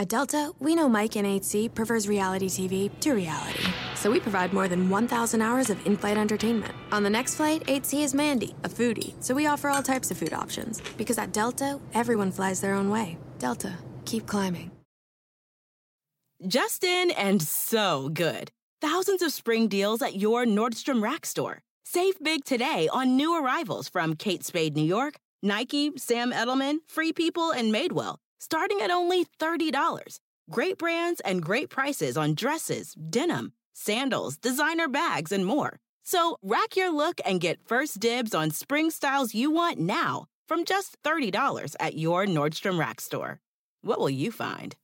At Delta, we know Mike in 8C prefers reality TV to reality. So we provide more than 1,000 hours of in-flight entertainment. On the next flight, 8C is Mandy, a foodie. So we offer all types of food options. Because at Delta, everyone flies their own way. Delta, keep climbing. Just in and so good. Thousands of spring deals at your Nordstrom Rack store. Save big today on new arrivals from Kate Spade New York, Nike, Sam Edelman, Free People, and Madewell, starting at only $30. Great brands and great prices on dresses, denim, sandals, designer bags, and more. So rack your look and get first dibs on spring styles you want now from just $30 at your Nordstrom Rack store. What will you find?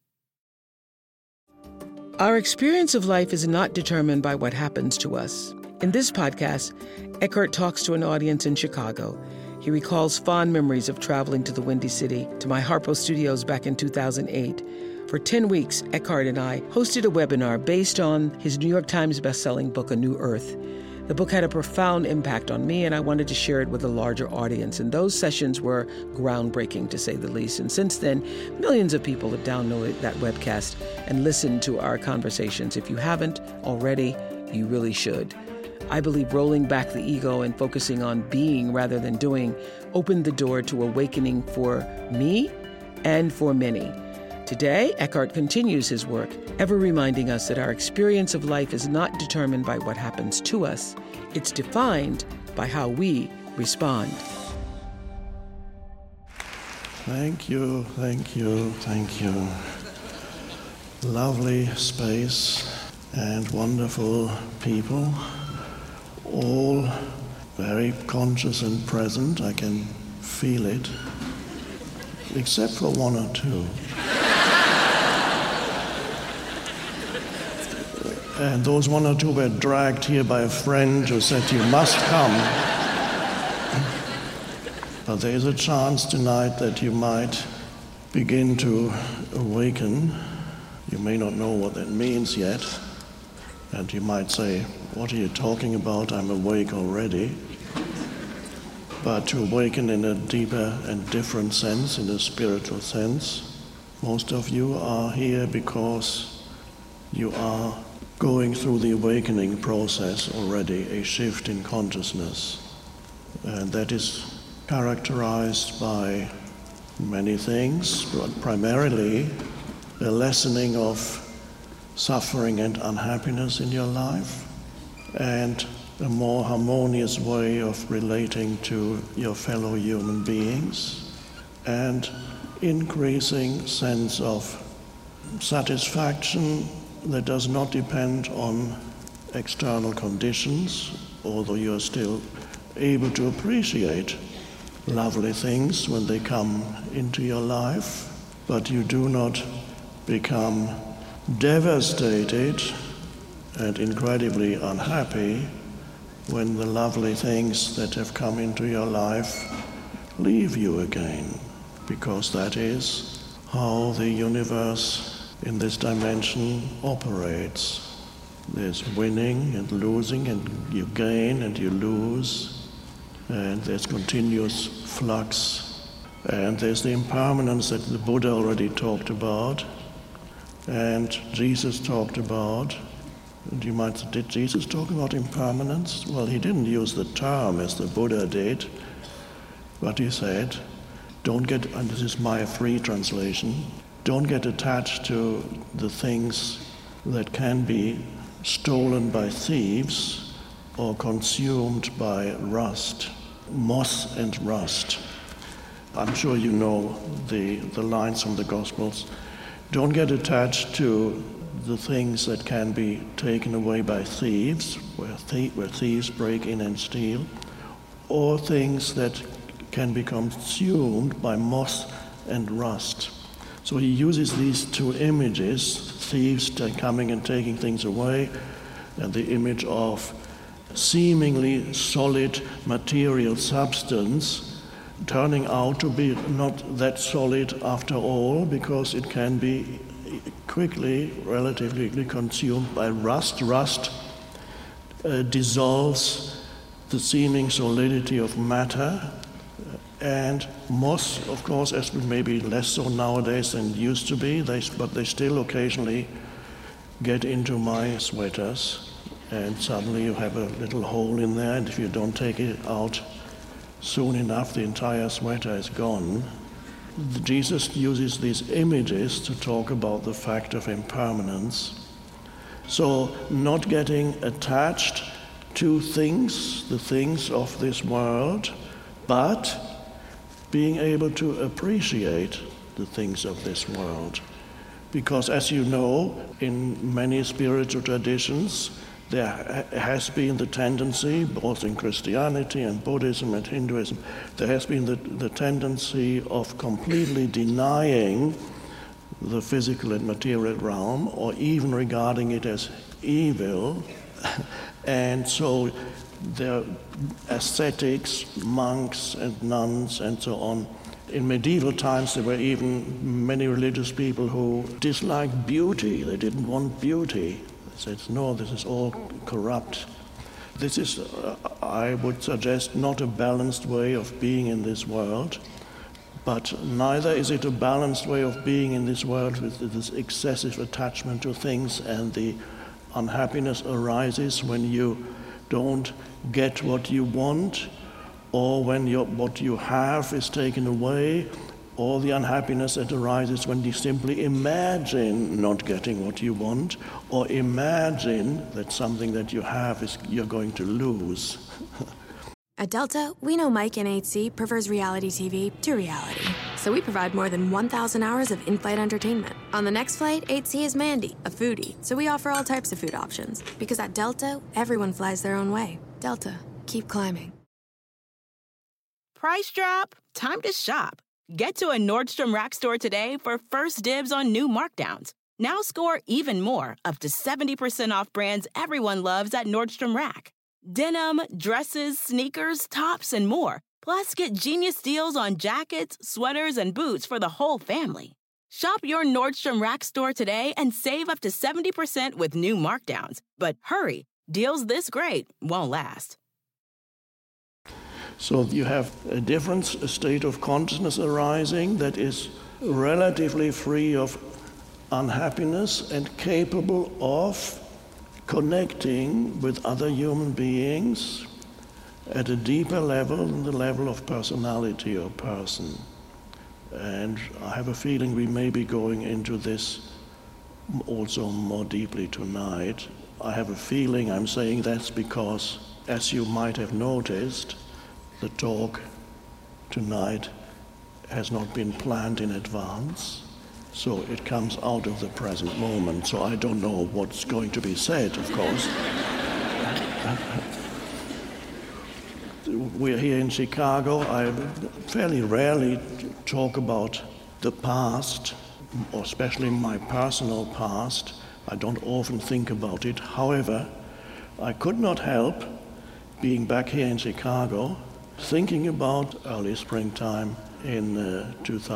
Our experience of life is not determined by what happens to us. In this podcast, Eckhart talks to an audience in Chicago. He recalls fond memories of traveling to the Windy City, to my Harpo Studios back in 2008. For 10 weeks, Eckhart and I hosted a webinar based on his New York Times bestselling book, A New Earth. The book had a profound impact on me, and I wanted to share it with a larger audience. And those sessions were groundbreaking, to say the least. And since then, millions of people have downloaded that webcast and listened to our conversations. If you haven't already, you really should. I believe rolling back the ego and focusing on being rather than doing opened the door to awakening for me and for many. Today, Eckhart continues his work, ever reminding us that our experience of life is not determined by what happens to us. It's defined by how we respond. Thank you, thank you, thank you. Lovely space and wonderful people, all very conscious and present. I can feel it, except for one or two. And those one or two were dragged here by a friend who said, you must come. But there is a chance tonight that you might begin to awaken. You may not know what that means yet. And you might say, what are you talking about? I'm awake already. But to awaken in a deeper and different sense, in a spiritual sense, most of you are here because you are going through the awakening process already, a shift in consciousness. And that is characterized by many things, but primarily a lessening of suffering and unhappiness in your life, and a more harmonious way of relating to your fellow human beings, and increasing sense of satisfaction that does not depend on external conditions, although you are still able to appreciate lovely things when they come into your life, but you do not become devastated and incredibly unhappy when the lovely things that have come into your life leave you again, because that is how the universe in this dimension operates. There's winning and losing, and you gain and you lose, and there's continuous flux, and there's the impermanence that the Buddha already talked about, and Jesus talked about. And you might say, did Jesus talk about impermanence? Well, he didn't use the term as the Buddha did, but he said, don't get, and this is my free translation, don't get attached to the things that can be stolen by thieves or consumed by rust, moth and rust. I'm sure you know the lines from the Gospels. Don't get attached to the things that can be taken away by thieves, where thieves break in and steal, or things that can be consumed by moth and rust. So he uses these two images, thieves coming and taking things away, and the image of seemingly solid material substance turning out to be not that solid after all, because it can be quickly, relatively consumed by rust. Rust dissolves the seeming solidity of matter, And most, of course, as maybe less so nowadays than used to be, but they still occasionally get into my sweaters, and suddenly you have a little hole in there, and if you don't take it out soon enough, the entire sweater is gone. Jesus uses these images to talk about the fact of impermanence. So not getting attached to things, the things of this world, but being able to appreciate the things of this world. Because as you know, in many spiritual traditions, there has been the tendency, both in Christianity and Buddhism and Hinduism, there has been the tendency of completely denying the physical and material realm, or even regarding it as evil. And so there are ascetics, monks and nuns and so on. In medieval times, there were even many religious people who disliked beauty. They didn't want beauty. They said, no, this is all corrupt. This is, I would suggest, not a balanced way of being in this world, but neither is it a balanced way of being in this world with this excessive attachment to things, and the unhappiness arises when you don't get what you want, or when what you have is taken away, or the unhappiness that arises when you simply imagine not getting what you want, or imagine that something that you have you're going to lose. At Delta, we know Mike in 8C prefers reality TV to reality. So we provide more than 1,000 hours of in-flight entertainment. On the next flight, 8C is Mandy, a foodie. So we offer all types of food options. Because at Delta, everyone flies their own way. Delta, keep climbing. Price drop? Time to shop. Get to a Nordstrom Rack store today for first dibs on new markdowns. Now score even more, up to 70% off brands everyone loves at Nordstrom Rack. Denim, dresses, sneakers, tops, and more. Plus, get genius deals on jackets, sweaters, and boots for the whole family. Shop your Nordstrom Rack store today and save up to 70% with new markdowns. But hurry, deals this great won't last. So you have a different state of consciousness arising that is relatively free of unhappiness and capable of connecting with other human beings at a deeper level than the level of personality or person. And I have a feeling we may be going into this also more deeply tonight. I have a feeling I'm saying that's because, as you might have noticed, the talk tonight has not been planned in advance. So it comes out of the present moment. So I don't know what's going to be said, of course. We're here in Chicago. I fairly rarely talk about the past, or especially my personal past. I don't often think about it. However, I could not help, being back here in Chicago, thinking about early springtime in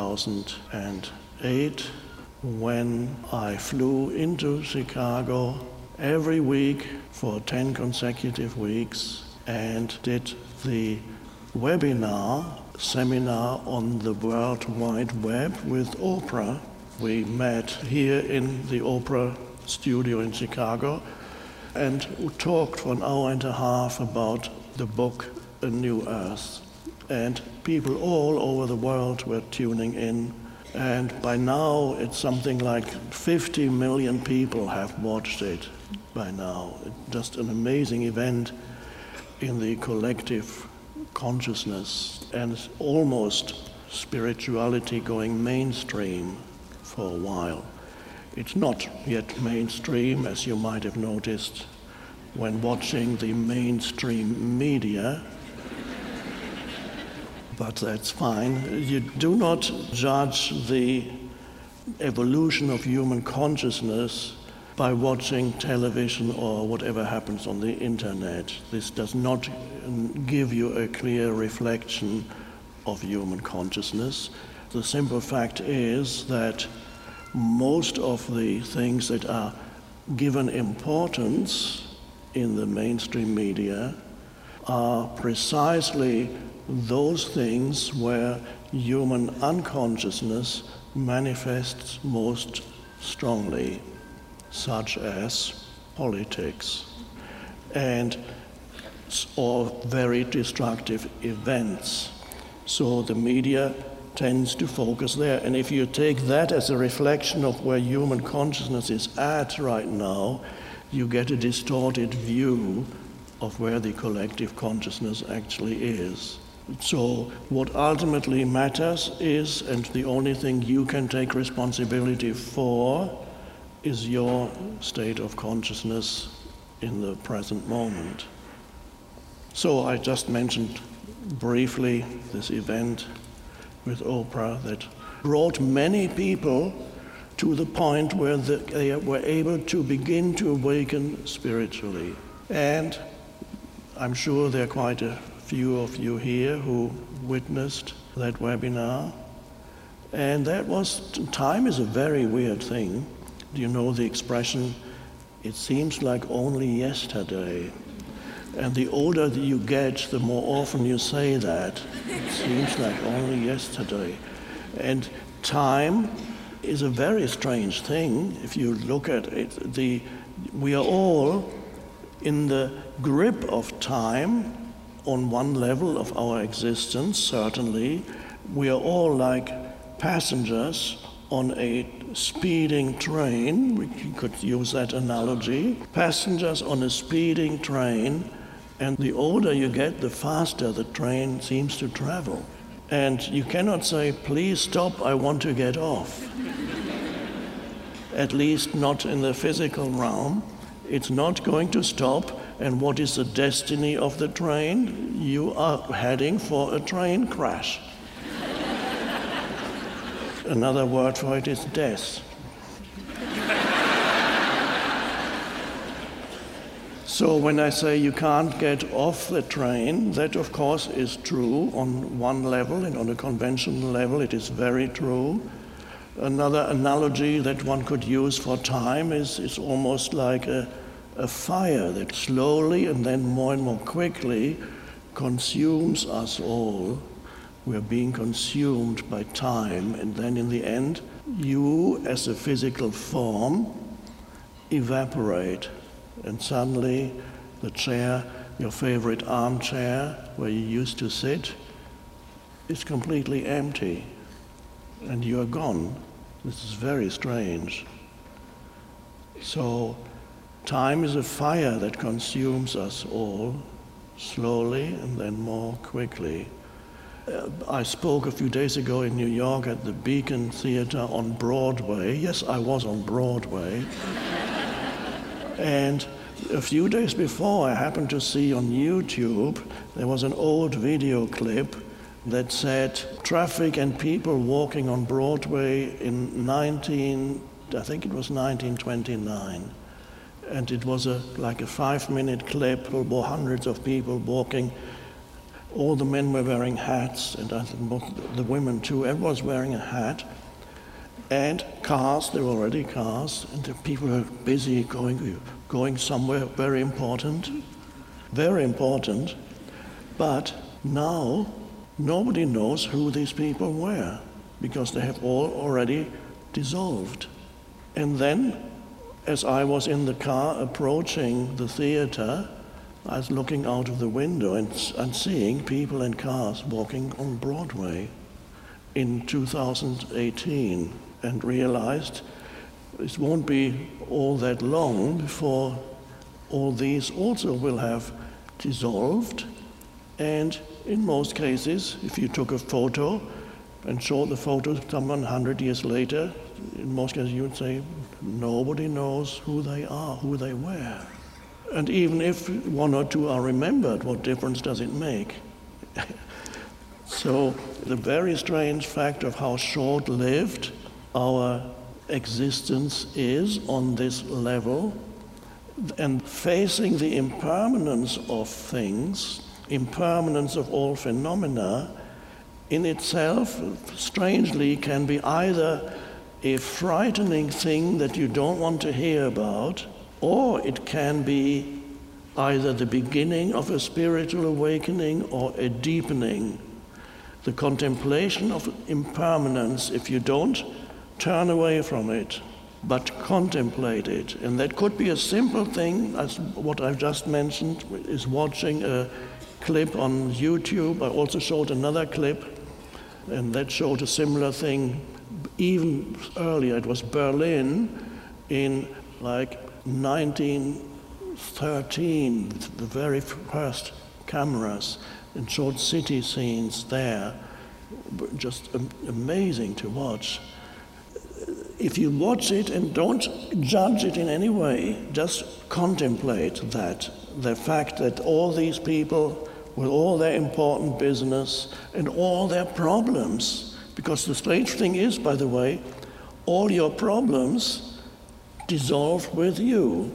2008, when I flew into Chicago every week for 10 consecutive weeks and did the seminar on the World Wide Web with Oprah. We met here in the Oprah studio in Chicago and talked for an hour and a half about the book A New Earth. And people all over the world were tuning in. And by now, it's something like 50 million people have watched it by now. Just an amazing event in the collective consciousness, and it's almost spirituality going mainstream for a while. It's not yet mainstream, as you might have noticed when watching the mainstream media, but that's fine. You do not judge the evolution of human consciousness by watching television or whatever happens on the internet. This does not give you a clear reflection of human consciousness. The simple fact is that most of the things that are given importance in the mainstream media are precisely those things where human unconsciousness manifests most strongly, such as politics or very destructive events. So the media tends to focus there. And if you take that as a reflection of where human consciousness is at right now, you get a distorted view of where the collective consciousness actually is. So what ultimately matters is, and the only thing you can take responsibility for, is your state of consciousness in the present moment. So I just mentioned briefly this event with Oprah that brought many people to the point where they were able to begin to awaken spiritually. And I'm sure there are quite a few of you here who witnessed that webinar. And time is a very weird thing. Do you know the expression, it seems like only yesterday? And the older that you get, the more often you say that. It seems like only yesterday. And time is a very strange thing. If you look at it, we are all in the grip of time on one level of our existence, certainly. We are all like passengers on a speeding train. We could use that analogy. Passengers on a speeding train. And the older you get, the faster the train seems to travel. And you cannot say, please stop, I want to get off. At least not in the physical realm. It's not going to stop. And what is the destiny of the train? You are heading for a train crash. Another word for it is death. So when I say you can't get off the train, that of course is true on one level, and on a conventional level it is very true. Another analogy that one could use for time is almost like a fire that slowly and then more and more quickly consumes us all. We're being consumed by time, and then in the end, you as a physical form evaporate. And suddenly, the chair, your favorite armchair, where you used to sit, is completely empty. And you are gone. This is very strange. So, time is a fire that consumes us all, slowly and then more quickly. I spoke a few days ago in New York at the Beacon Theater on Broadway. Yes, I was on Broadway. And a few days before, I happened to see on YouTube, there was an old video clip that said traffic and people walking on Broadway in 1929. And it was like a 5-minute clip, there were hundreds of people walking. All the men were wearing hats, and I think the women too, everyone was wearing a hat. And cars, there were already cars, and the people were busy going somewhere very important, but now nobody knows who these people were, because they have all already dissolved. And then, as I was in the car approaching the theater, I was looking out of the window and seeing people and cars walking on Broadway in 2018, and realized it won't be all that long before all these also will have dissolved. And in most cases, if you took a photo and showed the photo to someone 100 years later, in most cases you would say, nobody knows who they are, who they were. And even if one or two are remembered, what difference does it make? So the very strange fact of how short-lived our existence is on this level, and facing the impermanence of things, impermanence of all phenomena, in itself, strangely, can be either a frightening thing that you don't want to hear about, or it can be either the beginning of a spiritual awakening or a deepening. The contemplation of impermanence, if you don't turn away from it, but contemplate it. And that could be a simple thing, as what I've just mentioned, is watching a clip on YouTube. I also showed another clip, and that showed a similar thing even earlier. It was Berlin in like 1913, the very first cameras, and showed city scenes there. Just amazing to watch. If you watch it and don't judge it in any way, just contemplate that, the fact that all these people with all their important business and all their problems, because the strange thing is, by the way, all your problems dissolve with you.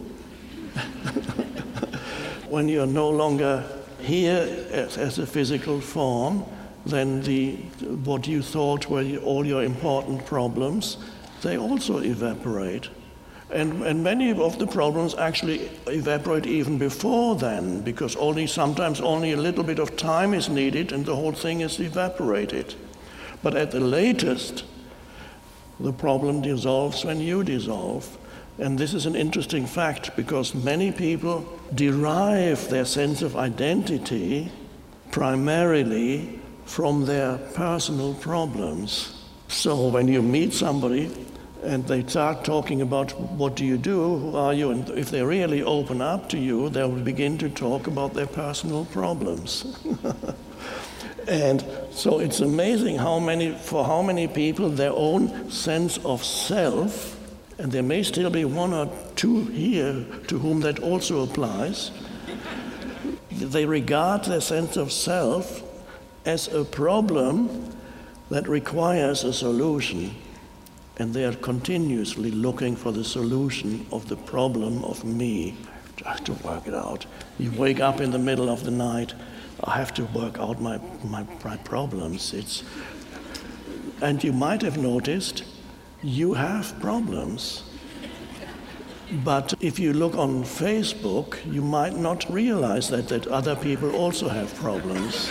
When you're no longer here as a physical form, then what you thought were all your important problems, they also evaporate. And many of the problems actually evaporate even before then, because sometimes only a little bit of time is needed and the whole thing is evaporated. But at the latest, the problem dissolves when you dissolve. And this is an interesting fact, because many people derive their sense of identity primarily from their personal problems. So when you meet somebody and they start talking about what do you do, who are you, and if they really open up to you, they will begin to talk about their personal problems. And so it's amazing for how many people their own sense of self, and there may still be one or two here to whom that also applies, they regard their sense of self as a problem that requires a solution. And they are continuously looking for the solution of the problem of me. I have to work it out. You wake up in the middle of the night, I have to work out my problems. And you might have noticed, you have problems. But if you look on Facebook, you might not realize that other people also have problems.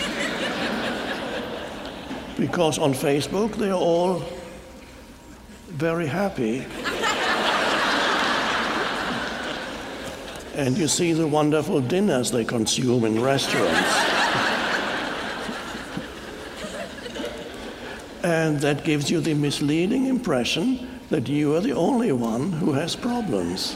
Because on Facebook, they're all very happy. And you see the wonderful dinners they consume in restaurants. And that gives you the misleading impression that you are the only one who has problems.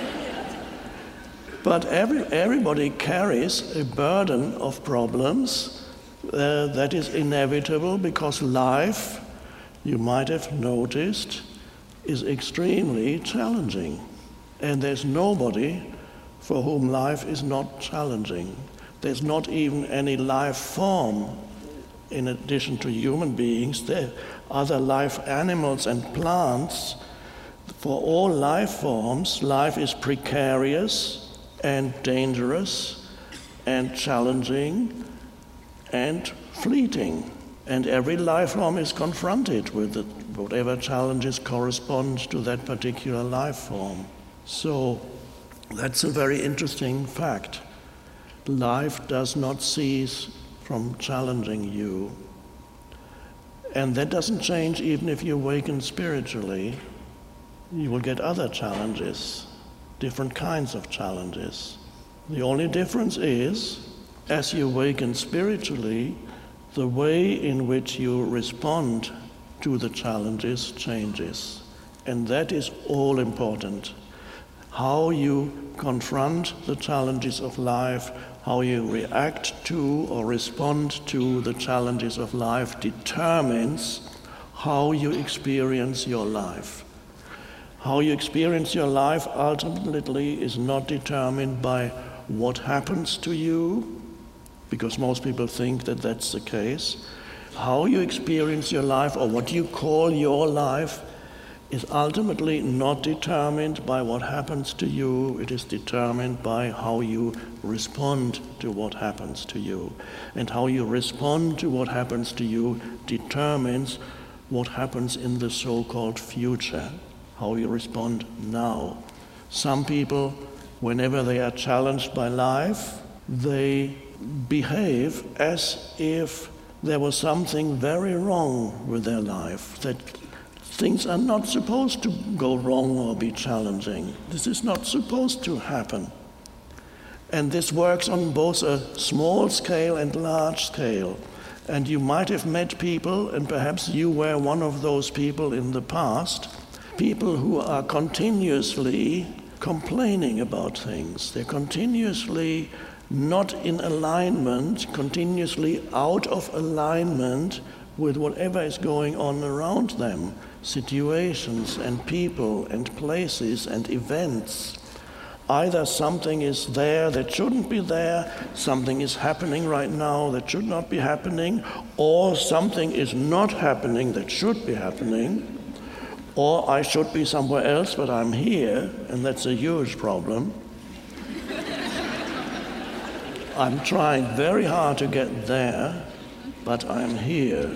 But everybody carries a burden of problems that is inevitable, because life, you might have noticed, is extremely challenging. And there's nobody for whom life is not challenging. There's not even any life form in addition to human beings. There are other life animals and plants. For all life forms, life is precarious and dangerous and challenging and fleeting. And every life form is confronted with whatever challenges correspond to that particular life form. So that's a very interesting fact. Life does not cease from challenging you. And that doesn't change even if you awaken spiritually. You will get other challenges, different kinds of challenges. The only difference is, as you awaken spiritually, the way in which you respond to the challenges changes. And that is all important. How you confront the challenges of life, how you react to or respond to the challenges of life determines how you experience your life. How you experience your life ultimately is not determined by what happens to you, because most people think that that's the case. How you experience your life, or what you call your life, is ultimately not determined by what happens to you. It is determined by how you respond to what happens to you. And how you respond to what happens to you determines what happens in the so-called future, how you respond now. Some people whenever they are challenged by life, they behave as if there was something very wrong with their life, that things are not supposed to go wrong or be challenging. This is not supposed to happen. And this works on both a small scale and large scale. And you might have met people, and perhaps you were one of those people in the past, people who are continuously complaining about things. They're continuously not in alignment, continuously out of alignment with whatever is going on around them, situations and people and places and events. Either something is there that shouldn't be there, something is happening right now that should not be happening, or something is not happening that should be happening, or I should be somewhere else, but I'm here, and that's a huge problem. I'm trying very hard to get there, but I'm here.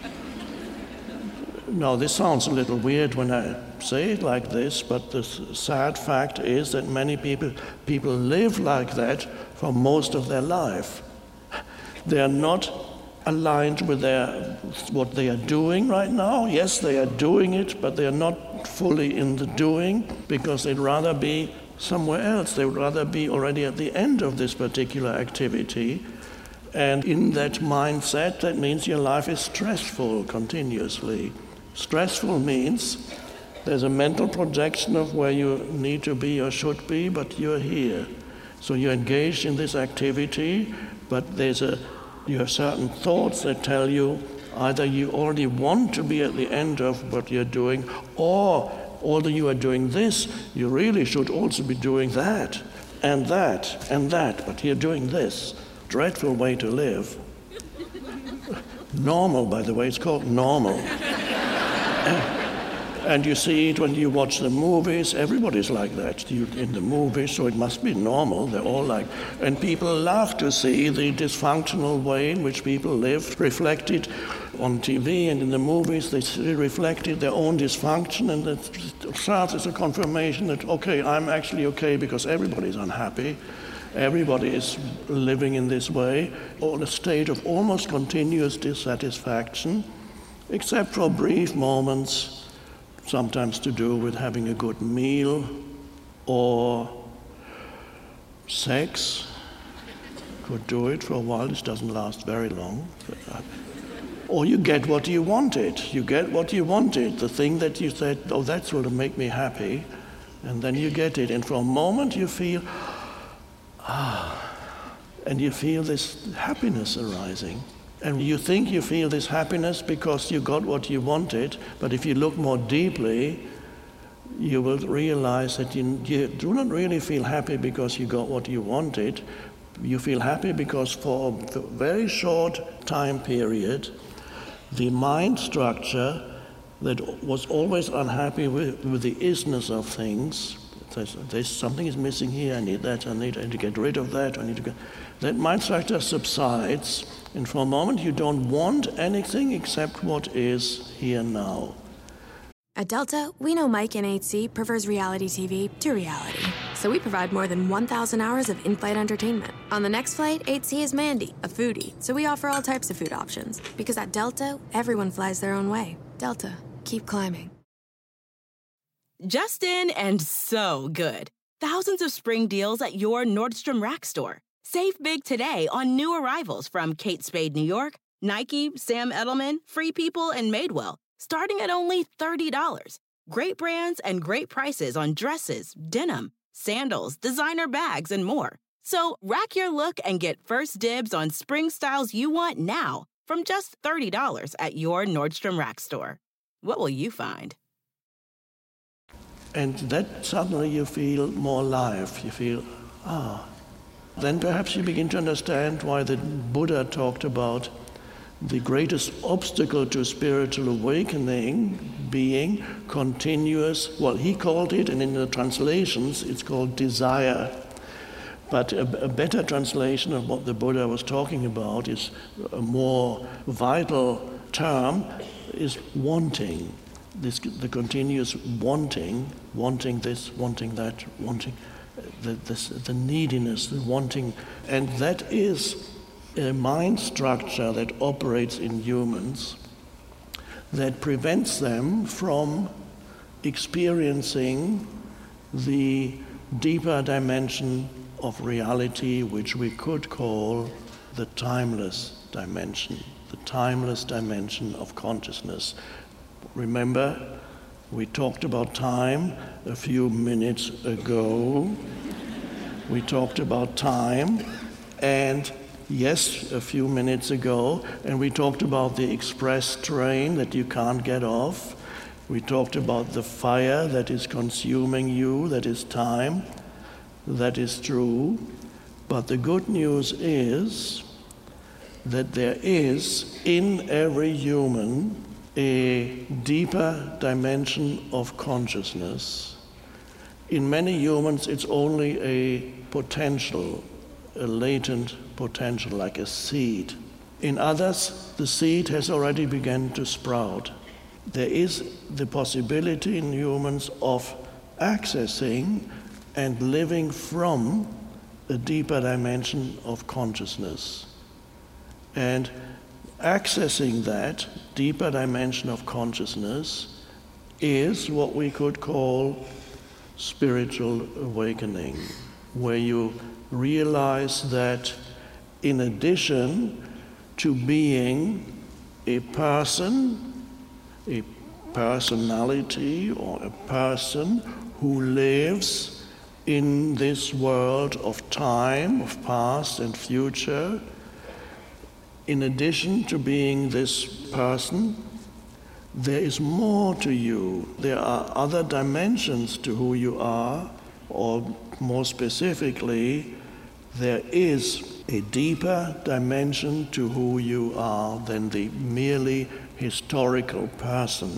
Now, this sounds a little weird when I say it like this, but the sad fact is that many people live like that for most of their life. They are not aligned with what they are doing right now. Yes, they are doing it, but they are not fully in the doing because they'd rather be somewhere else. They would rather be already at the end of this particular activity. And in that mindset, that means your life is stressful continuously. Stressful means there's a mental projection of where you need to be or should be, but you're here. So you're engaged in this activity, but you have certain thoughts that tell you either you already want to be at the end of what you're doing, or although you are doing this, you really should also be doing that, and that, and that, but you're doing this. Dreadful way to live. Normal, by the way, it's called normal. And you see it when you watch the movies. Everybody's like that in the movies, so it must be normal. They're all like, and people love to see the dysfunctional way in which people live reflected on TV and in the movies. They see reflected their own dysfunction, and it starts as a confirmation that, okay, I'm actually okay because everybody's unhappy. Everybody is living in this way, or a state of almost continuous dissatisfaction, except for brief moments, sometimes to do with having a good meal or sex. Could do it for a while. This doesn't last very long. Or you get what you wanted. You get what you wanted, the thing that you said, oh, that's going to make me happy, and then you get it. And for a moment you feel, and you feel this happiness arising. And you think you feel this happiness because you got what you wanted, but if you look more deeply, you will realize that you do not really feel happy because you got what you wanted. You feel happy because for a very short time period, the mind structure that was always unhappy with the isness of things, there's something is missing here, I need that, I need to get rid of that, that mind structure subsides, and for a moment you don't want anything except what is here now. At Delta, we know Mike in 8C prefers reality TV to reality. So we provide more than 1,000 hours of in-flight entertainment. On the next flight, 8C is Mandy, a foodie. So we offer all types of food options. Because at Delta, everyone flies their own way. Delta, keep climbing. Just in and so good. Thousands of spring deals at your Nordstrom Rack store. Save big today on new arrivals from Kate Spade New York, Nike, Sam Edelman, Free People, and Madewell, starting at only $30. Great brands and great prices on dresses, denim, sandals, designer bags, and more. So rack your look and get first dibs on spring styles you want now from just $30 at your Nordstrom Rack store. What will you find? And that suddenly you feel more alive. You feel, Then perhaps you begin to understand why the Buddha talked about the greatest obstacle to spiritual awakening being continuous, well, he called it, and in the translations, it's called desire. But a better translation of what the Buddha was talking about is a more vital term, is wanting. The continuous wanting this, wanting that, wanting. the neediness, the wanting. And that is a mind structure that operates in humans that prevents them from experiencing the deeper dimension of reality, which we could call the timeless dimension of consciousness. Remember, we talked about time a few minutes ago. We talked about time, and yes, a few minutes ago, and we talked about the express train that you can't get off. We talked about the fire that is consuming you, that is time. That is true. But the good news is that there is in every human a deeper dimension of consciousness. In many humans, it's only a potential, a latent potential, like a seed. In others, the seed has already begun to sprout. There is the possibility in humans of accessing and living from a deeper dimension of consciousness. And accessing that deeper dimension of consciousness is what we could call spiritual awakening, where you realize that in addition to being a person, a personality, or a person who lives in this world of time, of past and future, in addition to being this person, there is more to you. There are other dimensions to who you are, or more specifically, there is a deeper dimension to who you are than the merely historical person.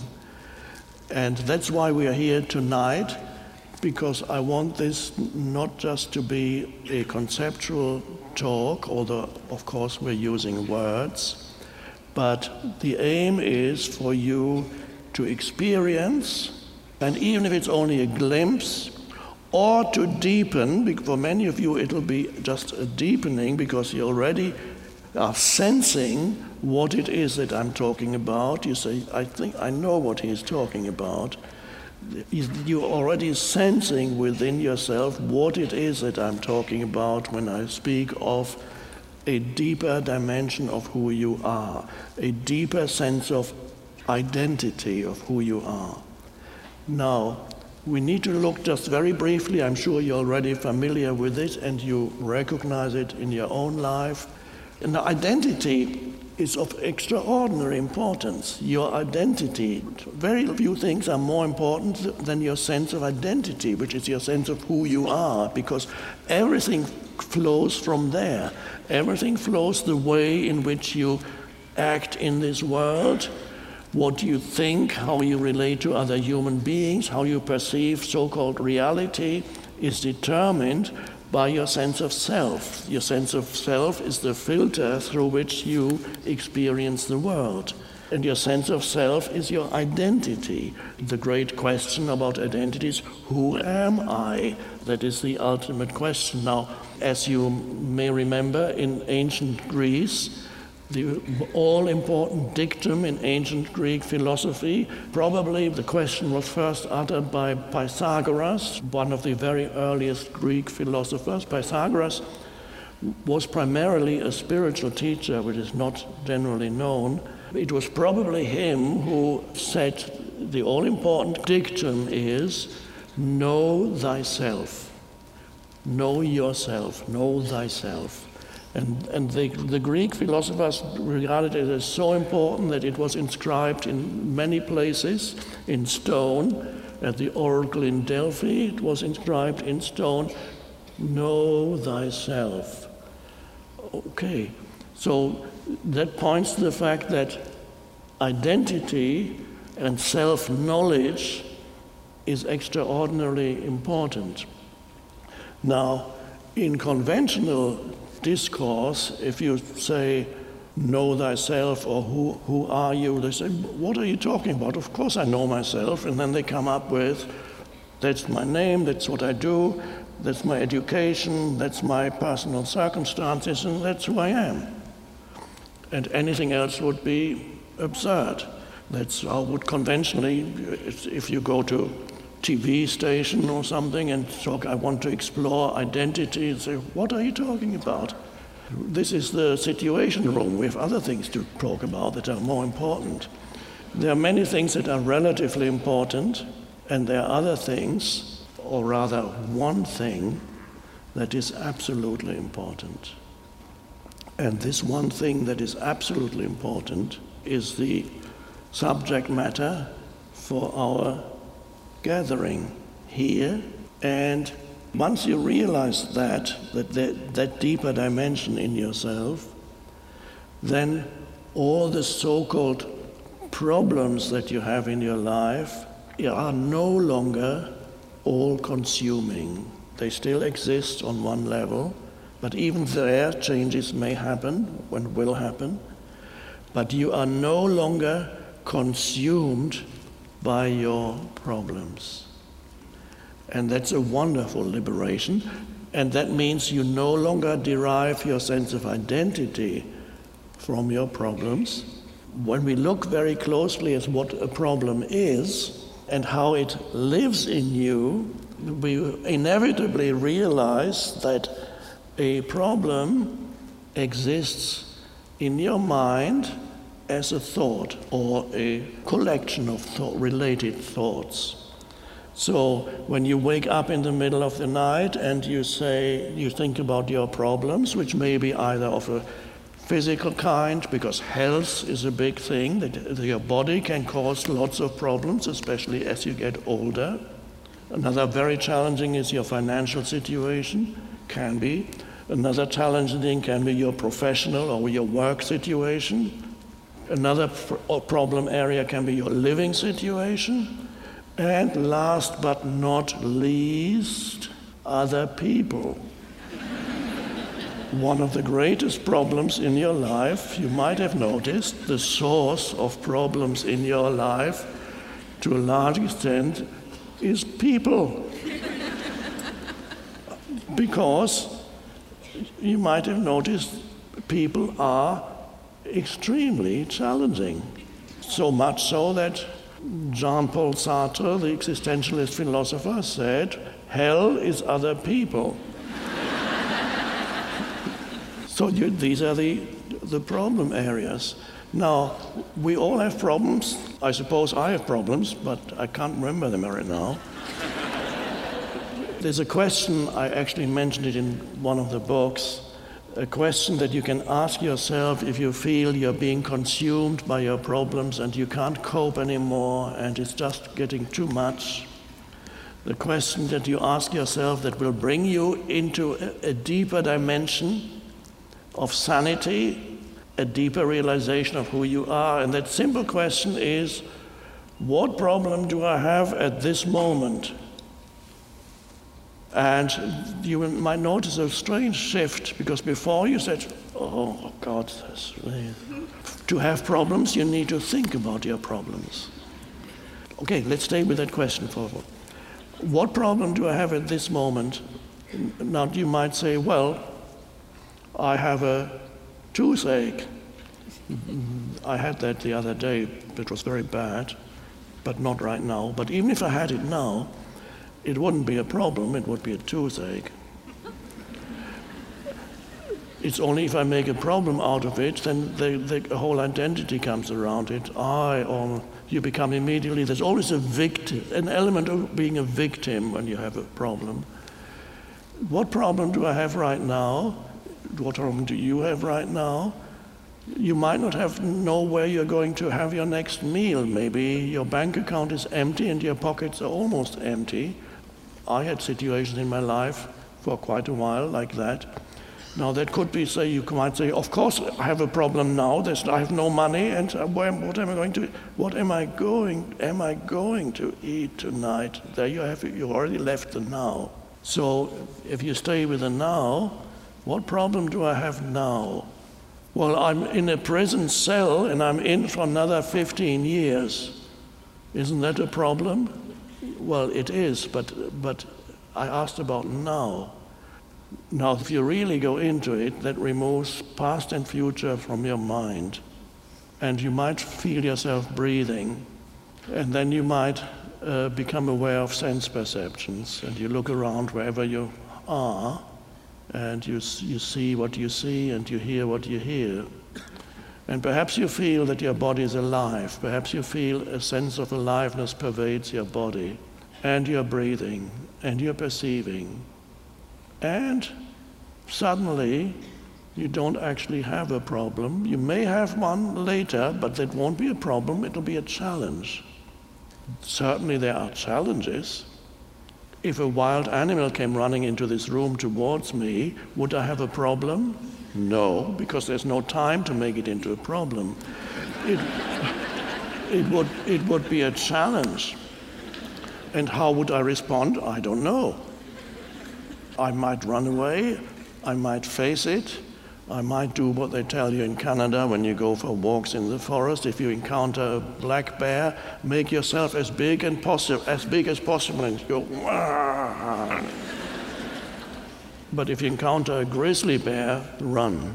And that's why we are here tonight, because I want this not just to be a conceptual talk, although of course we're using words, but the aim is for you to experience, and even if it's only a glimpse, or to deepen. For many of you it'll be just a deepening because you already are sensing what it is that I'm talking about. You say, I think I know what he's talking about. You're already sensing within yourself what it is that I'm talking about when I speak of a deeper dimension of who you are, a deeper sense of identity of who you are. Now, we need to look just very briefly. I'm sure you're already familiar with it and you recognize it in your own life. And the identity is of extraordinary importance. Your identity, very few things are more important than your sense of identity, which is your sense of who you are, because everything flows from there. Everything flows the way in which you act in this world, what you think, how you relate to other human beings, how you perceive so-called reality is determined by your sense of self. Your sense of self is the filter through which you experience the world. And your sense of self is your identity. The great question about identity is, who am I? That is the ultimate question. Now, as you may remember, in ancient Greece, the all-important dictum in ancient Greek philosophy, probably the question was first uttered by Pythagoras, one of the very earliest Greek philosophers. Pythagoras was primarily a spiritual teacher, which is not generally known. It was probably him who said the all-important dictum is, know thyself, know yourself, know thyself. And the Greek philosophers regarded it as so important that it was inscribed in many places in stone. At the oracle in Delphi, it was inscribed in stone, know thyself. Okay, so that points to the fact that identity and self-knowledge is extraordinarily important. Now, in conventional discourse, if you say, know thyself, or who are you, they say, what are you talking about? Of course I know myself. And then they come up with, that's my name, that's what I do. that's my education, that's my personal circumstances, and that's who I am. And anything else would be absurd. That's how would conventionally, if you go to TV station or something and talk, I want to explore identity, and say, what are you talking about? This is the Situation Room. We have other things to talk about that are more important. There are many things that are relatively important, and there are other things, or rather one thing, that is absolutely important. And this one thing that is absolutely important is the subject matter for our gathering here. And once you realize that deeper dimension in yourself, then all the so-called problems that you have in your life are no longer all-consuming. They still exist on one level, but even there changes may happen and will happen. But you are no longer consumed by your problems. And that's a wonderful liberation. And that means you no longer derive your sense of identity from your problems. When we look very closely at what a problem is and how it lives in you, we inevitably realize that a problem exists in your mind as a thought or a collection of related thoughts. So when you wake up in the middle of the night and you think about your problems, which may be either of a physical kind, because health is a big thing, that your body can cause lots of problems, especially as you get older. Another very challenging is your financial situation, can be. Another challenging thing can be your professional or your work situation. Another problem area can be your living situation. And last but not least, other people. One of the greatest problems in your life, you might have noticed, the source of problems in your life, to a large extent, is people. Because you might have noticed people are extremely challenging. So much so that Jean-Paul Sartre, the existentialist philosopher, said, hell is other people. So these are the problem areas. Now, we all have problems. I suppose I have problems, but I can't remember them right now. There's a question, I actually mentioned it in one of the books, a question that you can ask yourself if you feel you're being consumed by your problems and you can't cope anymore and it's just getting too much. The question that you ask yourself that will bring you into a deeper dimension of sanity, a deeper realization of who you are. And that simple question is, what problem do I have at this moment? And you might notice a strange shift, because before you said, oh God, to have problems, you need to think about your problems. Okay, let's stay with that question for a while. What problem do I have at this moment? Now you might say, well, I have a toothache. I had that the other day. It was very bad, but not right now. But even if I had it now, it wouldn't be a problem, it would be a toothache. It's only if I make a problem out of it, then the whole identity comes around it. Or you become immediately, there's always a victim, an element of being a victim when you have a problem. What problem do I have right now? What problem do you have right now? You might not know where you're going to have your next meal. Maybe your bank account is empty and your pockets are almost empty. I had situations in my life for quite a while like that. Now that could be, you might say, of course I have a problem now, I have no money, and what am I going to eat tonight? There you already left the now. So if you stay with the now, what problem do I have now? Well, I'm in a prison cell and I'm in for another 15 years. Isn't that a problem? Well, it is, but I asked about now. Now, if you really go into it, that removes past and future from your mind. And you might feel yourself breathing, and then you might become aware of sense perceptions, and you look around wherever you are, and you see what you see, and you hear what you hear. And perhaps you feel that your body is alive. Perhaps you feel a sense of aliveness pervades your body, and you're breathing, and you're perceiving. And suddenly, you don't actually have a problem. You may have one later, but that won't be a problem. It'll be a challenge. Certainly there are challenges. If a wild animal came running into this room towards me, would I have a problem? No, because there's no time to make it into a problem. It would be a challenge. And how would I respond? I don't know. I might run away. I might face it. I might do what they tell you in Canada when you go for walks in the forest. If you encounter a black bear, make yourself as big as possible, and go, "Wah!" But if you encounter a grizzly bear, run.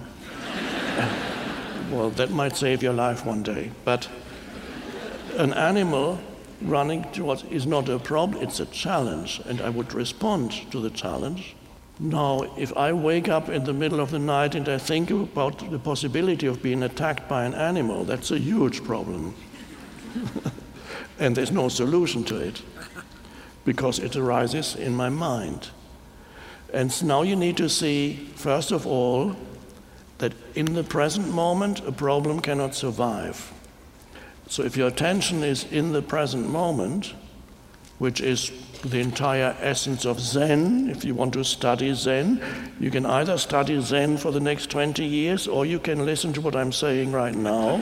Well, that might save your life one day. But an animal running towards is not a problem, it's a challenge, and I would respond to the challenge. Now, if I wake up in the middle of the night and I think about the possibility of being attacked by an animal, that's a huge problem. And there's no solution to it, because it arises in my mind. And so now you need to see, first of all, that in the present moment, a problem cannot survive. So if your attention is in the present moment, which is the entire essence of Zen, if you want to study Zen, you can either study Zen for the next 20 years, or you can listen to what I'm saying right now,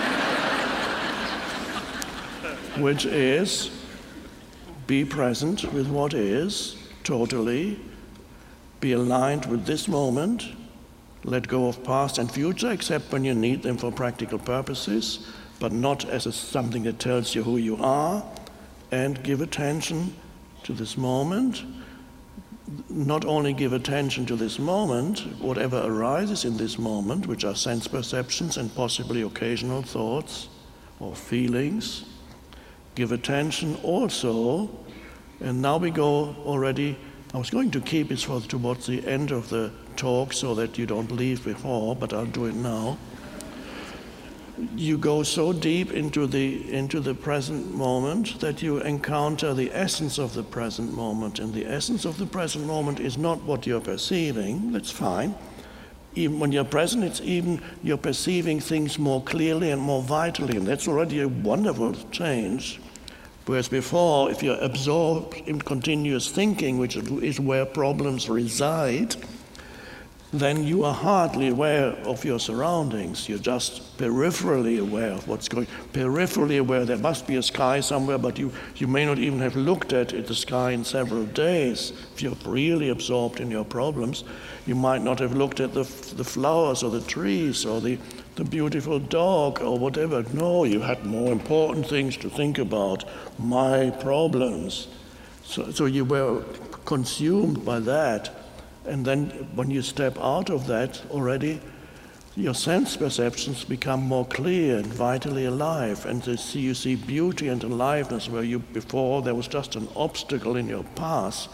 which is be present with what is, totally, be aligned with this moment, let go of past and future, except when you need them for practical purposes, but not as something that tells you who you are, and give attention to this moment. Not only give attention to this moment, whatever arises in this moment, which are sense perceptions and possibly occasional thoughts or feelings, give attention also, and now we go already, I was going to keep it towards the end of the talk so that you don't leave before, but I'll do it now. You go so deep into the present moment that you encounter the essence of the present moment, and the essence of the present moment is not what you're perceiving. That's fine. Even when you're present, it's even you're perceiving things more clearly and more vitally, and that's already a wonderful change. Whereas before, if you're absorbed in continuous thinking, which is where problems reside, then you are hardly aware of your surroundings. You're just peripherally aware of what's going on. Peripherally aware there must be a sky somewhere, but you may not even have looked at the sky in several days. If you're really absorbed in your problems, you might not have looked at the flowers or the trees or the beautiful dog or whatever. No, you had more important things to think about, my problems. So you were consumed by that. And then when you step out of that already, your sense perceptions become more clear and vitally alive, and you see beauty and aliveness where before there was just an obstacle in your path.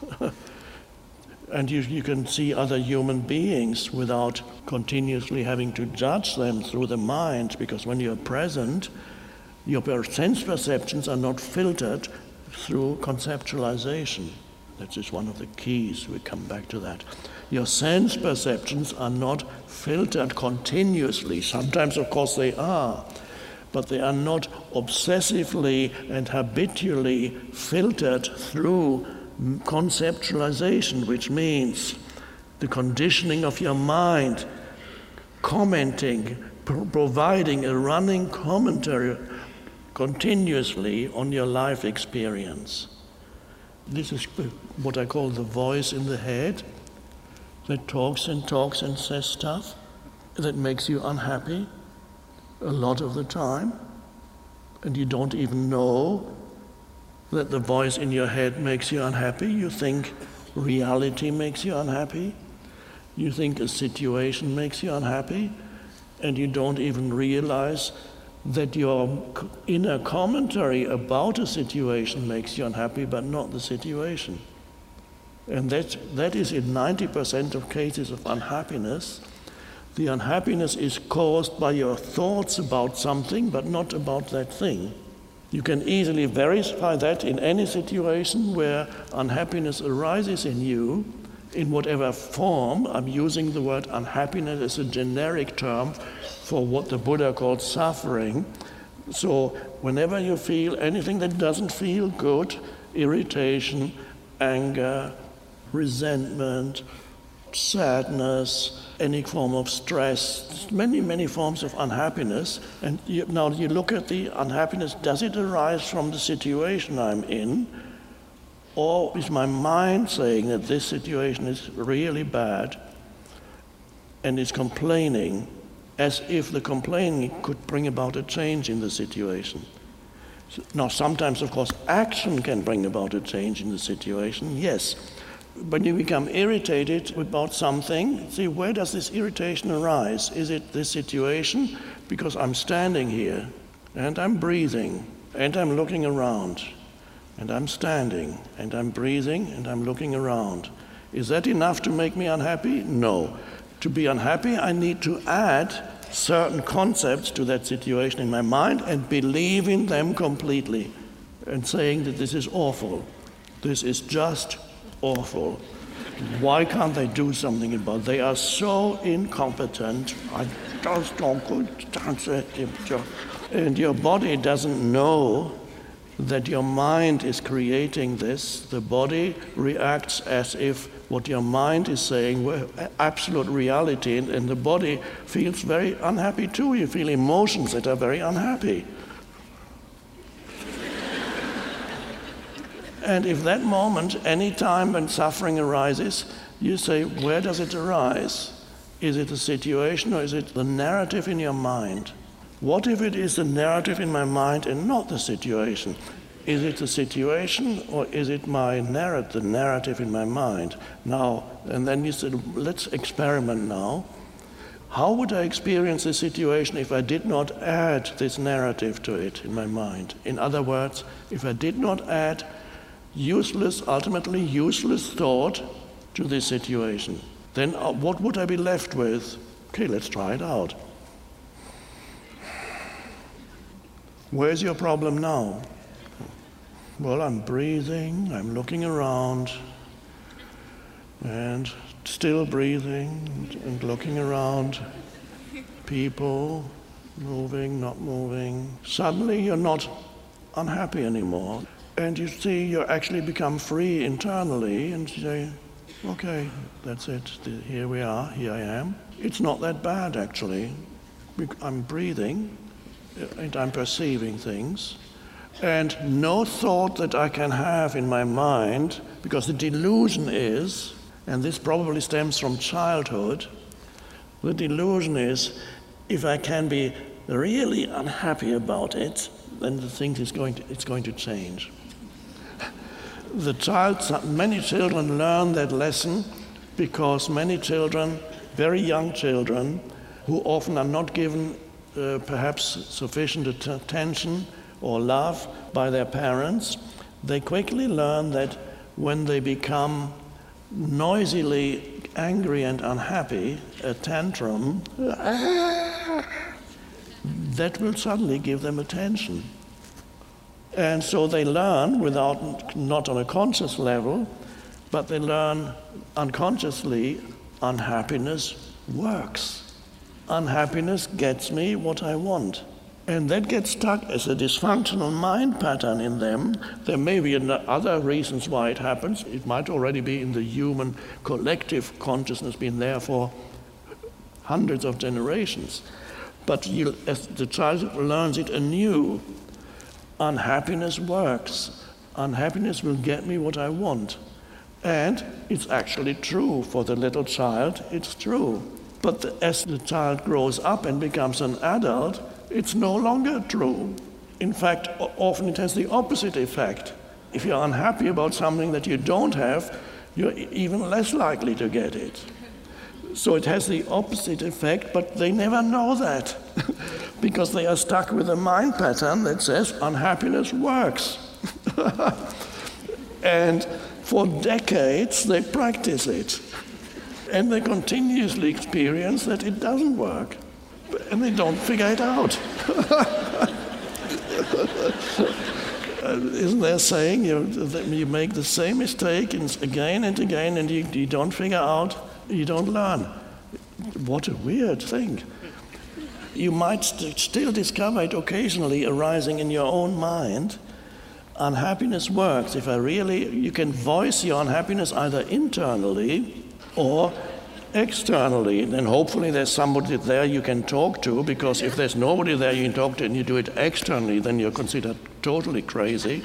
And you can see other human beings without continuously having to judge them through the mind, because when you're present, your sense perceptions are not filtered through conceptualization. That is one of the keys. We come back to that. Your sense perceptions are not filtered continuously. Sometimes, of course, they are, but they are not obsessively and habitually filtered through conceptualization, which means the conditioning of your mind, commenting, providing a running commentary continuously on your life experience. This is what I call the voice in the head that talks and talks and says stuff that makes you unhappy a lot of the time, and you don't even know that the voice in your head makes you unhappy. You think reality makes you unhappy. You think a situation makes you unhappy, and you don't even realize that your inner commentary about a situation makes you unhappy, but not the situation. And that is in 90% of cases of unhappiness. The unhappiness is caused by your thoughts about something, but not about that thing. You can easily verify that in any situation where unhappiness arises in you, in whatever form. I'm using the word unhappiness as a generic term for what the Buddha called suffering. So whenever you feel anything that doesn't feel good, irritation, anger, resentment, sadness, any form of stress, many forms of unhappiness. And now you look at the unhappiness, does it arise from the situation I'm in? Or is my mind saying that this situation is really bad and is complaining as if the complaining could bring about a change in the situation? Now, sometimes, of course, action can bring about a change in the situation, yes. When you become irritated about something, see, where does this irritation arise? Is it this situation? Because I'm standing here, and I'm breathing, and I'm looking around, and I'm standing, and I'm breathing, and I'm looking around. Is that enough to make me unhappy? No. To be unhappy, I need to add certain concepts to that situation in my mind and believe in them completely, and saying that this is awful. This is just awful. Why can't they do something about it? They are so incompetent. I just don't stand it. And your body doesn't know that your mind is creating this. The body reacts as if what your mind is saying were absolute reality, and the body feels very unhappy too. You feel emotions that are very unhappy. And if that moment, any time when suffering arises, you say, where does it arise? Is it a situation or is it the narrative in your mind? What if it is the narrative in my mind and not the situation? Is it the situation or is it my the narrative in my mind? Now, and then you said, let's experiment now. How would I experience this situation if I did not add this narrative to it in my mind? In other words, if I did not add ultimately useless thought to this situation, then what would I be left with? Okay, let's try it out. Where's your problem now? Well, I'm breathing, I'm looking around, and still breathing and looking around. People moving, not moving. Suddenly you're not unhappy anymore. And you see, you actually become free internally and say, okay, that's it, here we are, here I am. It's not that bad, actually. I'm breathing, and I'm perceiving things. And no thought that I can have in my mind, because the delusion is, and this probably stems from childhood, the delusion is, if I can be really unhappy about it, then the thing is it's going to change. Many children learn that lesson because many children, very young children, who often are not given perhaps sufficient attention or love by their parents, they quickly learn that when they become noisily angry and unhappy, a tantrum, that will suddenly give them attention. And so they learn not on a conscious level, but they learn unconsciously, unhappiness works. Unhappiness gets me what I want. And that gets stuck as a dysfunctional mind pattern in them. There may be other reasons why it happens. It might already be in the human collective consciousness, been there for hundreds of generations. But as the child learns it anew, unhappiness works. Unhappiness will get me what I want. And it's actually true for the little child, it's true. But as the child grows up and becomes an adult, it's no longer true. In fact, often it has the opposite effect. If you're unhappy about something that you don't have, you're even less likely to get it. So it has the opposite effect, but they never know that because they are stuck with a mind pattern that says unhappiness works. And for decades they practice it. And they continuously experience that it doesn't work. And they don't figure it out. Isn't there a saying, you make the same mistake again and again, and you don't figure out, you don't learn. What a weird thing. You might still discover it occasionally arising in your own mind. Unhappiness works. You can voice your unhappiness either internally or externally. Then hopefully there's somebody there you can talk to, because if there's nobody there you can talk to and you do it externally, then you're considered totally crazy.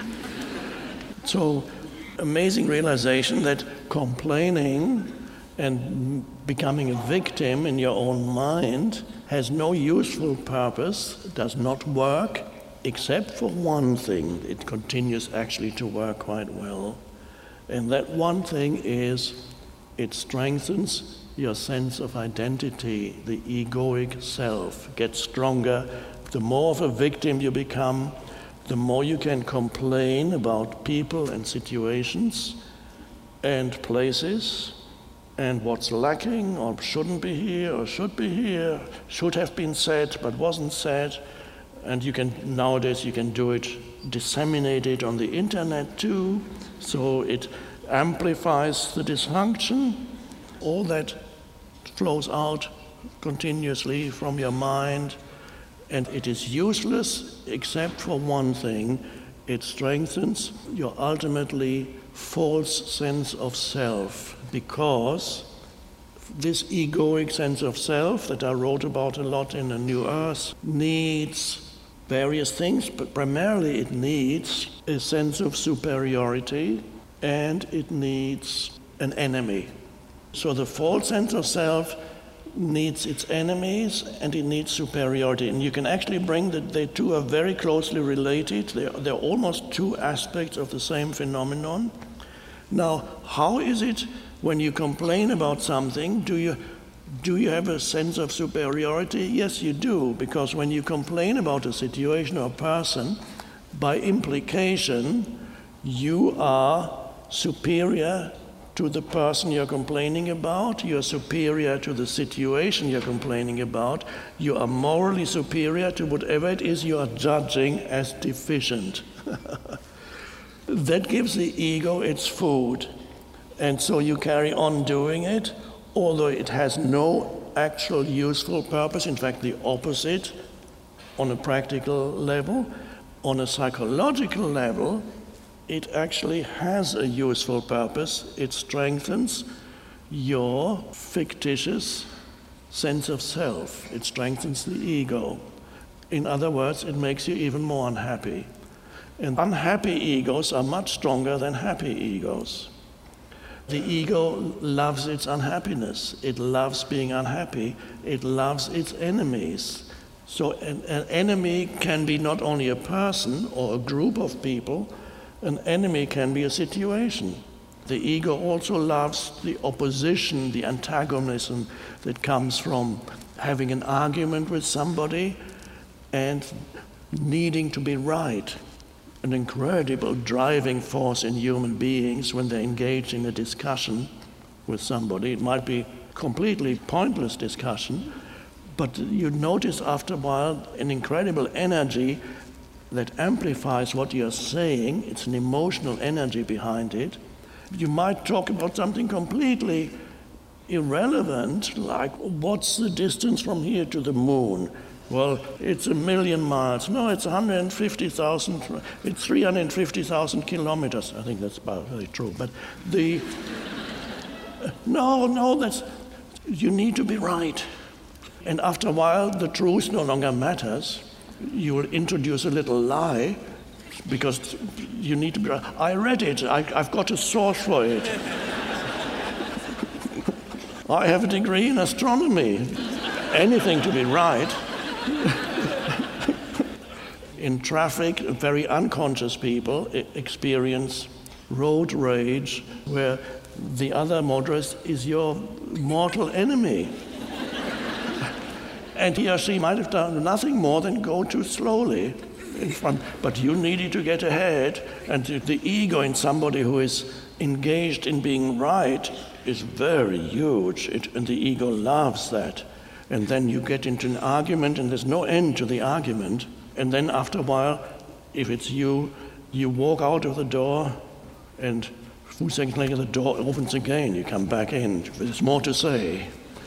So, amazing realization that complaining and becoming a victim in your own mind has no useful purpose, does not work, except for one thing. It continues actually to work quite well. And that one thing is it strengthens your sense of identity. The egoic self gets stronger. The more of a victim you become, the more you can complain about people and situations and places and what's lacking or shouldn't be here or should be here, should have been said but wasn't said. And nowadays you can do it, disseminate it on the internet too, so it amplifies the dysfunction. All that flows out continuously from your mind, and it is useless except for one thing. It strengthens your ultimately false sense of self, because this egoic sense of self that I wrote about a lot in The New Earth needs various things, but primarily it needs a sense of superiority and it needs an enemy. So the false sense of self needs its enemies and it needs superiority. And you can actually bring the two are very closely related. They're almost two aspects of the same phenomenon. Now, how is it when you complain about something, do you have a sense of superiority? Yes, you do, because when you complain about a situation or a person, by implication, you are superior to the person you're complaining about, you're superior to the situation you're complaining about, you are morally superior to whatever it is you are judging as deficient. That gives the ego its food. And so you carry on doing it, although it has no actual useful purpose, in fact the opposite on a practical level. On a psychological level, it actually has a useful purpose. It strengthens your fictitious sense of self. It strengthens the ego. In other words, it makes you even more unhappy. And unhappy egos are much stronger than happy egos. The ego loves its unhappiness. It loves being unhappy. It loves its enemies. So an enemy can be not only a person or a group of people, an enemy can be a situation. The ego also loves the opposition, the antagonism that comes from having an argument with somebody and needing to be right. An incredible driving force in human beings when they engage in a discussion with somebody. It might be completely pointless discussion, but you notice after a while an incredible energy that amplifies what you're saying. It's an emotional energy behind it. You might talk about something completely irrelevant, like what's the distance from here to the moon? Well, it's 1 million miles. No, it's 150,000. It's 350,000 kilometers. I think that's about very true. But you need to be right. And after a while, the truth no longer matters. You will introduce a little lie because you need to be right. I read it. I've got a source for it. I have a degree in astronomy. Anything to be right. In traffic, very unconscious people experience road rage, where the other motorist is your mortal enemy. And he or she might have done nothing more than go too slowly in front, but you needed to get ahead, and the ego in somebody who is engaged in being right is very huge, and the ego loves that. And then you get into an argument, and there's no end to the argument, and then after a while, if it's you walk out of the door, and a few seconds later the door opens again, you come back in, there's more to say.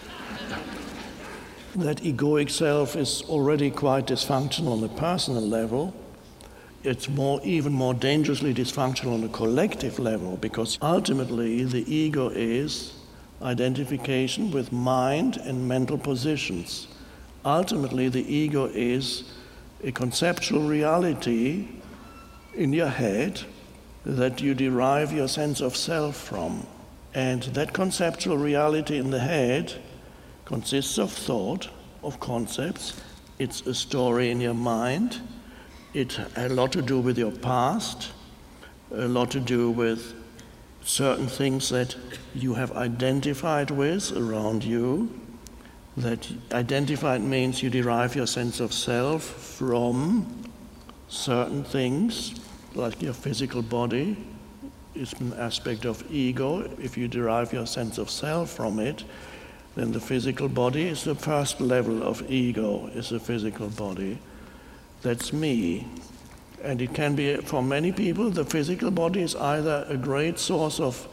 That egoic self is already quite dysfunctional on a personal level. It's even more dangerously dysfunctional on a collective level, because ultimately the ego is identification with mind and mental positions. Ultimately the ego is a conceptual reality in your head that you derive your sense of self from. And that conceptual reality in the head consists of thought, of concepts. It's a story in your mind. It had a lot to do with your past, a lot to do with certain things that you have identified with around you. That identified means you derive your sense of self from certain things, like your physical body is an aspect of ego. If you derive your sense of self from it, then the physical body is the first level of ego, is the physical body. That's me. And it can be, for many people, the physical body is either a great source of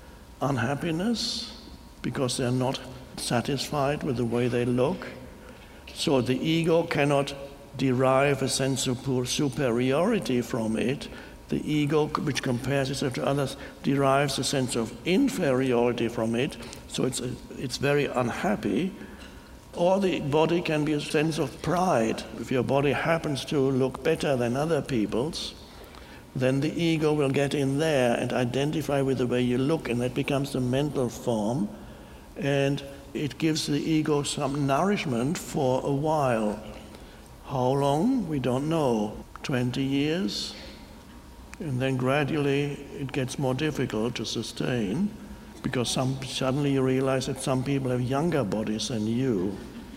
unhappiness because they're not satisfied with the way they look. So the ego cannot derive a sense of superiority from it. The ego, which compares itself to others, derives a sense of inferiority from it. So it's very unhappy. Or the body can be a sense of pride. If your body happens to look better than other people's, then the ego will get in there and identify with the way you look, and that becomes the mental form, and it gives the ego some nourishment for a while. How long? We don't know. 20 years? And then gradually it gets more difficult to sustain, because suddenly you realize that some people have younger bodies than you.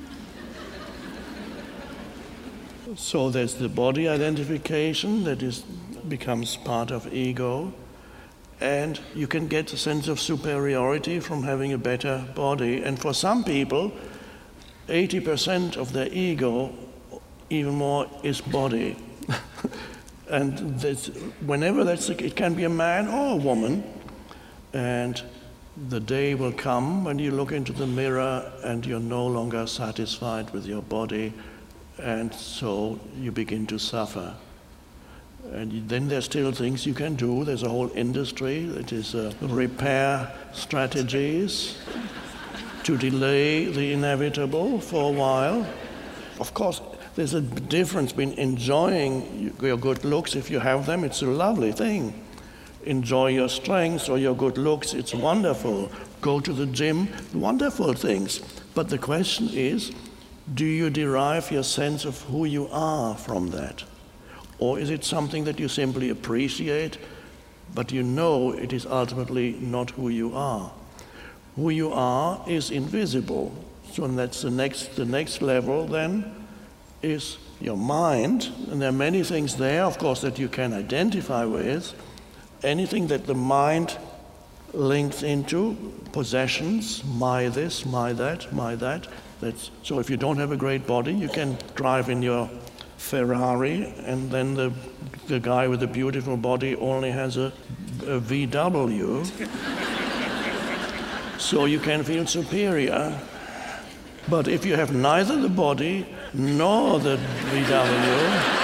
So there's the body identification that becomes part of ego, and you can get a sense of superiority from having a better body. And for some people, 80% of their ego, even more, is body. And whenever it can be a man or a woman, and the day will come when you look into the mirror and you're no longer satisfied with your body, and so you begin to suffer. And then there's still things you can do. There's a whole industry that is repair strategies to delay the inevitable for a while. Of course, there's a difference between enjoying your good looks. If you have them, it's a lovely thing. Enjoy your strengths or your good looks, it's wonderful. Go to the gym, wonderful things. But the question is, do you derive your sense of who you are from that? Or is it something that you simply appreciate, but you know it is ultimately not who you are? Who you are is invisible. So that's the next level then is your mind. And there are many things there, of course, that you can identify with. Anything that the mind links into, possessions, my this, my that, my that. So if you don't have a great body, you can drive in your Ferrari, and then the guy with the beautiful body only has a VW. So you can feel superior. But if you have neither the body nor the VW,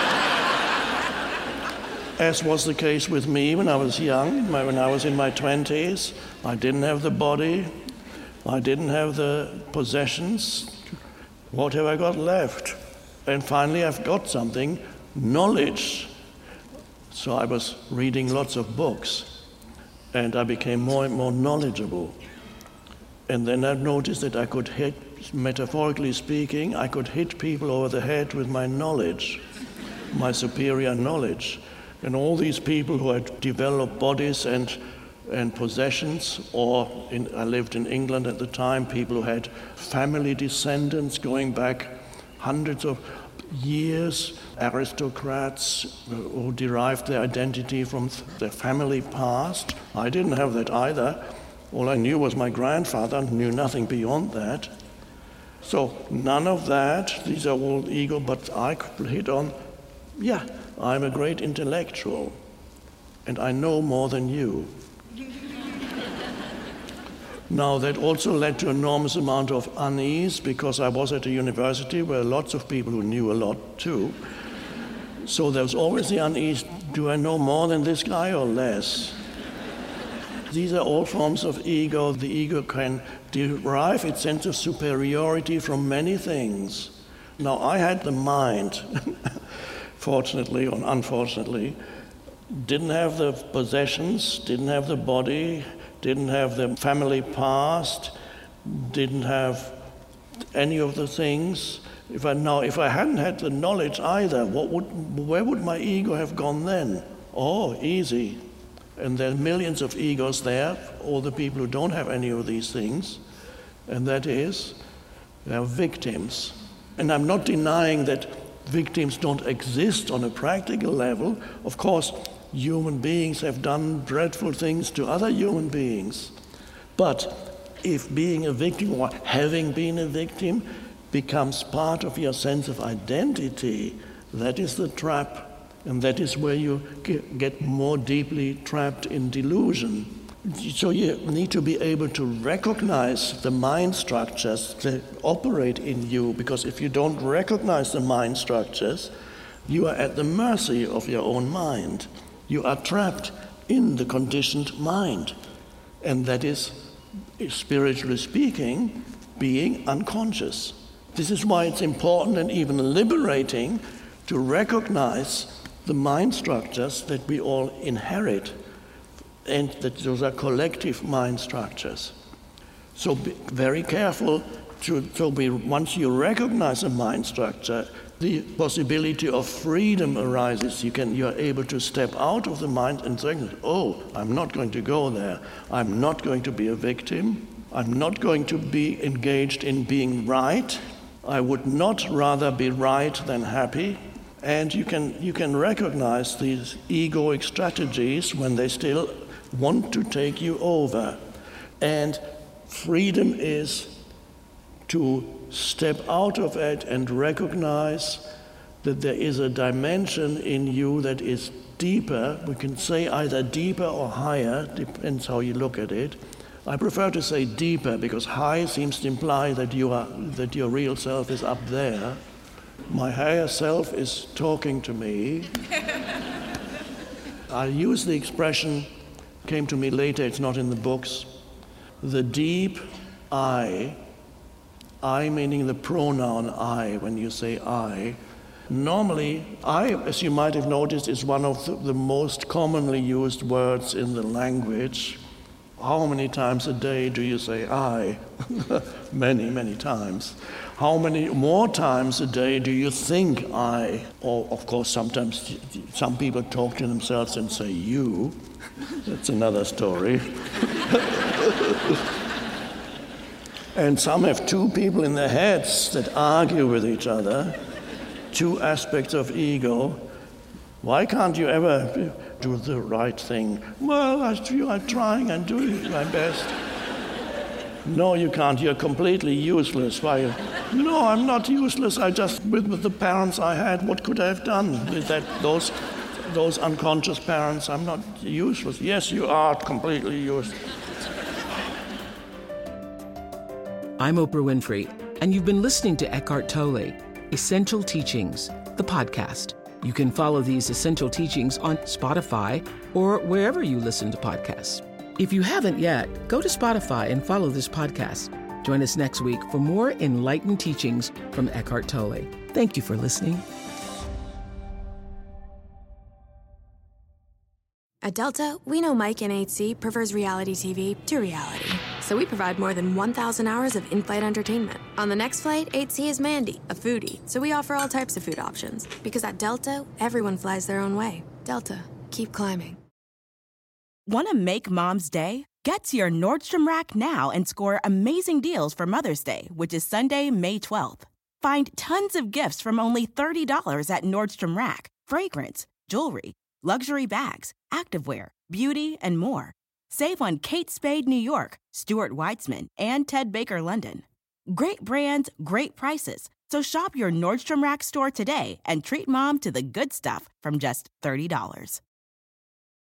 as was the case with me when I was young, when I was in my 20s, I didn't have the body, I didn't have the possessions. What have I got left? And finally I've got something, knowledge. So I was reading lots of books, and I became more and more knowledgeable. And then I noticed that I could hit, metaphorically speaking, I could hit people over the head with my knowledge. my superior knowledge. And all these people who had developed bodies and possessions, I lived in England at the time, people who had family descendants going back hundreds of years, aristocrats who derived their identity from their family past. I didn't have that either. All I knew was my grandfather, knew nothing beyond that. So none of that, these are all ego, but I could hit on, yeah, I'm a great intellectual, and I know more than you. Now, that also led to an enormous amount of unease, because I was at a university where lots of people who knew a lot too. So there was always the unease, do I know more than this guy or less? These are all forms of ego. The ego can derive its sense of superiority from many things. Now, I had the mind, fortunately or unfortunately, didn't have the possessions, didn't have the body, didn't have the family past, didn't have any of the things. If I hadn't had the knowledge either, where would my ego have gone then? Oh, easy. And there are millions of egos there, all the people who don't have any of these things, and that is, they're victims. And I'm not denying that victims don't exist on a practical level. Of course, human beings have done dreadful things to other human beings. But if being a victim or having been a victim becomes part of your sense of identity, that is the trap, and that is where you get more deeply trapped in delusion. So you need to be able to recognize the mind structures that operate in you, because if you don't recognize the mind structures, you are at the mercy of your own mind. You are trapped in the conditioned mind. And that is, spiritually speaking, being unconscious. This is why it's important and even liberating to recognize the mind structures that we all inherit, and that those are collective mind structures. So be very careful once you recognize a mind structure, the possibility of freedom arises. You are able to step out of the mind and think, oh, I'm not going to go there. I'm not going to be a victim. I'm not going to be engaged in being right. I would not rather be right than happy. And you can recognize these egoic strategies when they still want to take you over. And freedom is to step out of it and recognize that there is a dimension in you that is deeper. We can say either deeper or higher, depends how you look at it. I prefer to say deeper, because high seems to imply that your real self is up there. My higher self is talking to me. I use the expression, came to me later, it's not in the books, the deep I meaning the pronoun I, when you say I. Normally, I, as you might have noticed, is one of the most commonly used words in the language. How many times a day do you say I? Many, many times. How many more times a day do you think I? Or, of course, sometimes some people talk to themselves and say you. That's another story. And some have two people in their heads that argue with each other, two aspects of ego. Why can't you ever do the right thing? Well, I'm trying and doing my best. No, you can't. You're completely useless. Why? No, I'm not useless. I just, with the parents I had, what could I have done with those unconscious parents? I'm not useless. Yes, you are completely useless. I'm Oprah Winfrey, and you've been listening to Eckhart Tolle, Essential Teachings, the podcast. You can follow these essential teachings on Spotify or wherever you listen to podcasts. If you haven't yet, go to Spotify and follow this podcast. Join us next week for more enlightened teachings from Eckhart Tolle. Thank you for listening. At Delta, we know Mike in 8C prefers reality TV to reality. So we provide more than 1,000 hours of in-flight entertainment. On the next flight, 8C is Mandy, a foodie. So we offer all types of food options. Because at Delta, everyone flies their own way. Delta, keep climbing. Want to make Mom's day? Get to your Nordstrom Rack now and score amazing deals for Mother's Day, which is Sunday, May 12th. Find tons of gifts from only $30 at Nordstrom Rack. Fragrance, jewelry, luxury bags, activewear, beauty, and more. Save on Kate Spade New York, Stuart Weitzman, and Ted Baker London. Great brands, great prices. So shop your Nordstrom Rack store today and treat Mom to the good stuff from just $30.